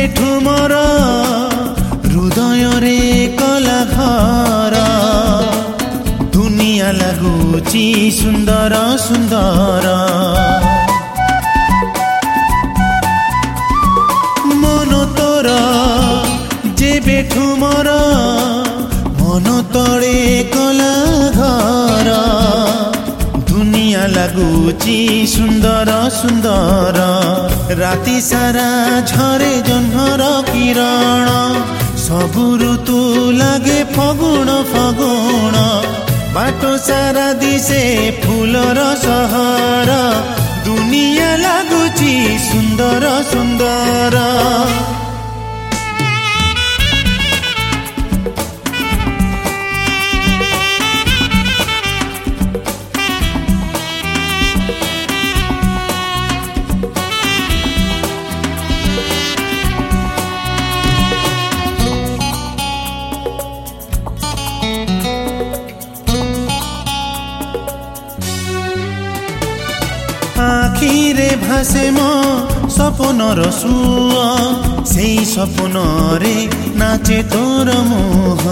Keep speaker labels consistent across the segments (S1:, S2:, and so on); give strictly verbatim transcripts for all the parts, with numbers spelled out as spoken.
S1: ଯେବେଠୁ ମୋର ହୃଦୟରେ କଲା ଘର ଦୁନିଆ ଲାଗୁଛି ସୁନ୍ଦର ସୁନ୍ଦର ମନ ତୋର ଯେବେଠୁ ମୋର ମନ ତଳେ କଲା ଘର ଦୁନିଆ ଲାଗୁଛି ସୁନ୍ଦର ସୁନ୍ଦର ରାତି ସାରା ଝରେ ଜହ୍ନର କିରଣ ସବୁ ଋତୁ ଲାଗେ ଫଗୁଣ ଫଗୁଣ ବାଟ ସାରା ଦିଶେ ଫୁଲର ସହର ଦୁନିଆ ଲାଗୁଛି ସୁନ୍ଦର ସୁନ୍ଦର আখিরে ভাসে মো স্বপ্নর সুয় সেই স্বপ্নরে নাচে তোর মোহ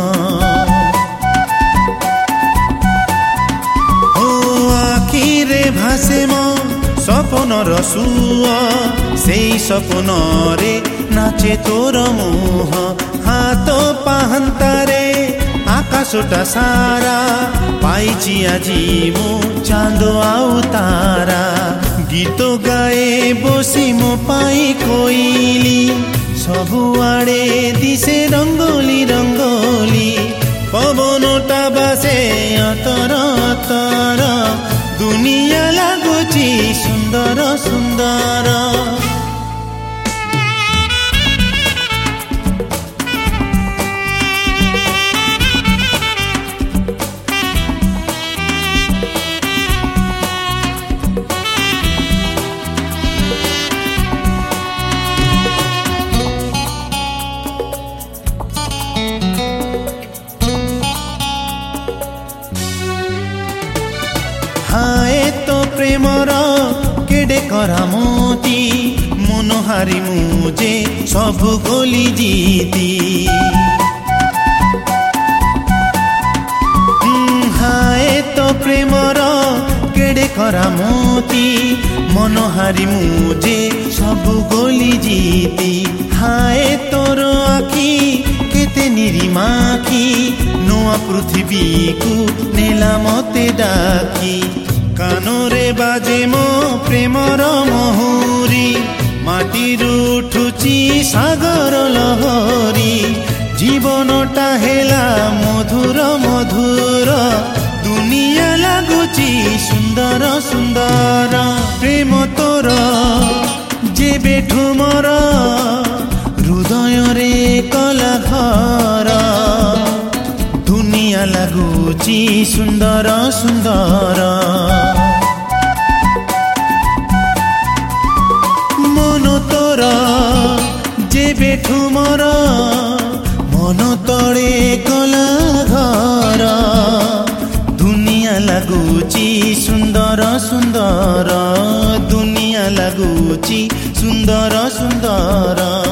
S1: ও আখিরে ভাসে মো স্বপ্নর সুয় সেই স্বপ্নরে নাচে তোর মোহ হাত পাহান্তারে আকাশটা সারা পাইছি আজি মো চাঁদ আউ তারা গীত গায়ে বসি মো পাই কোইলি ସବୁଆଡ଼େ দিশে রঙ্গোলি রঙ্গোলি পবনটা বাসে অতর অতর দুনিয়া লাগুছি সুন্দর সুন্দর হায় তো প্রেমর কেডে করামতি মনোহারি মুজে সবু গলি জিতি হায় তো প্রেমর কেডে করামতি মনোহারি মুজে সবু গলি জিতি হায় তোর আখি কেতে নিরিমাখি নূয়া পৃথিবীকু নেলা মতে ডাকি কানরে বাজে মো প্রেমর মহুরি মাটিরু উঠুছি সাগর লহরি জীবনটা হেলা মধুর মধুর দুনিয়া লাগুছি সুন্দর সুন্দর প্রেম তোর যেবেঠু মোর হৃদୟରେ কলা ঘর দুনিয়া লাগুছি সুন্দর সুন্দর মন তোর যেবেঠু মোর মন তଳେ কলা ঘর দুনিয়া লাগুছি সুন্দর সুন্দর দুনিয়া লাগুছি সুন্দর সুন্দর